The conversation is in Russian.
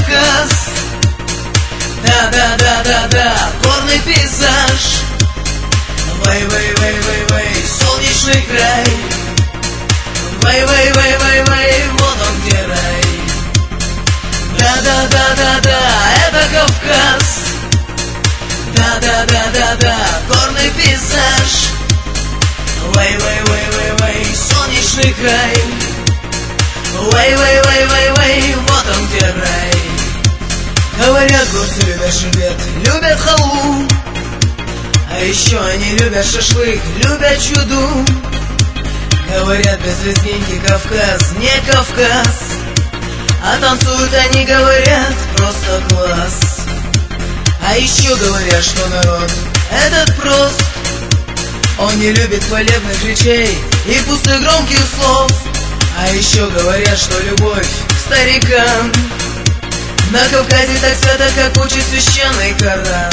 Кавказ. Да, горный пейзаж. Вэй, солнечный край. Вэй, вот он где рай. Да, это Кавказ. Да, горный пейзаж. Вэй, солнечный край. Вэй, вот он где рай. Говорят, горцы любят шибет, любят халву, а еще они любят шашлык, любят чуду. Говорят, без лезгинки Кавказ не Кавказ, а танцуют они, говорят, просто класс. А еще говорят, что народ этот прост, он не любит хвалебных речей и пустых громких слов. А еще говорят, что любовь к старикам на Кавказе так свято, как учит священный Коран.